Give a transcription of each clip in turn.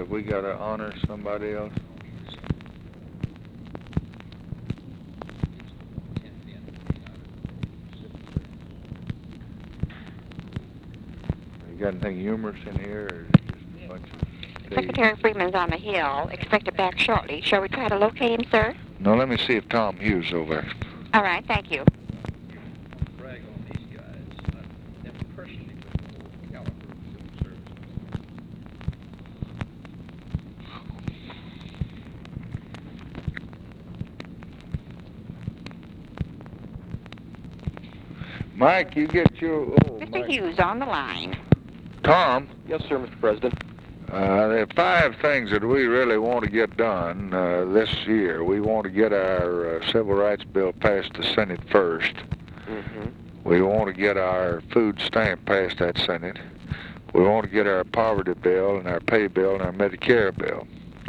Have we got to honor somebody else? You got anything humorous in here, or is it just a bunch of stage? Secretary Freeman's on the hill, expected back shortly. Shall we try to locate him, sir? No, let me see if Tom Hughes is over there. All right, thank you. Brag on these guys. I never personally been the caliber of civil service. Mike, you get your... Oh, Mr. Mike. Hughes on the line. Tom, Yes, sir, Mr. President. there are 5 things that we really want to get done this year. We want to get our Civil Rights Bill past the Senate first. Mm-hmm. We want to get our food stamp past that Senate. We want to get our poverty bill and our pay bill and our Medicare bill.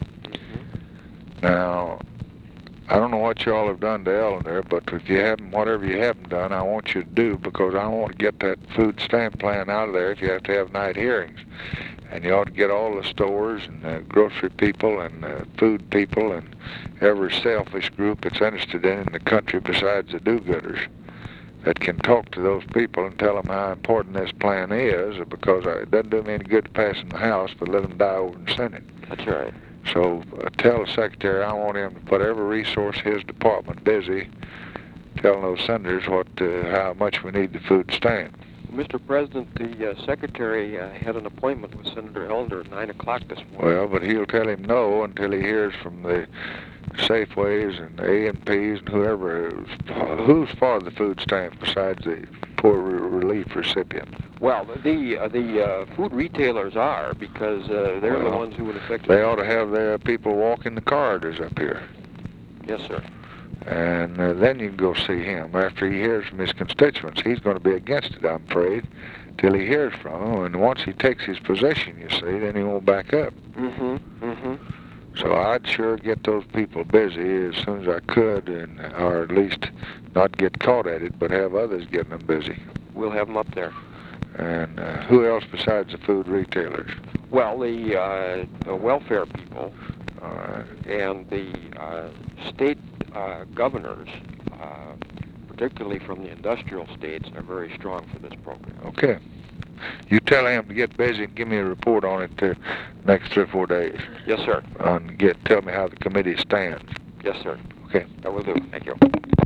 Now, I don't know what y'all have done to Eleanor, but if you haven't, whatever you haven't done, I want you to do, because I want to get that food stamp plan out of there if you have to have night hearings. And you ought to get all the stores and grocery people and food people and every selfish group that's interested in the country besides the do-gooders that can talk to those people and tell them how important this plan is, because it doesn't do me any good to pass in the House, but let them die over in the Senate. That's right. So tell the Secretary I want him to put every resource in his department busy telling those senators how much we need the food stamp. Mr. President, the Secretary had an appointment with Senator Ellender at 9 o'clock this morning. Well, but he'll tell him no until he hears from the Safeways and the AMPs and whoever. Who's for the food stamp besides the poor relief recipients? Well, the food retailers are, because they're the Well, ones who would affect... They ought to have their people walking the corridors up here. Yes, sir. And then you can go see him. After he hears from his constituents, he's going to be against it, I'm afraid, till he hears from them. And once he takes his position, you see, then he won't back up. Mm-hmm. Mm-hmm. So I'd sure get those people busy as soon as I could, or at least not get caught at it, but have others getting them busy. We'll have them up there. And who else besides the food retailers? Well, the welfare people All and the state governors, particularly from the industrial states, are very strong for this program. Okay. You tell him to get busy and give me a report on it the next 3 or 4 days. Yes, sir. And tell me how the committee stands. Yes, sir. Okay. That will do. Thank you.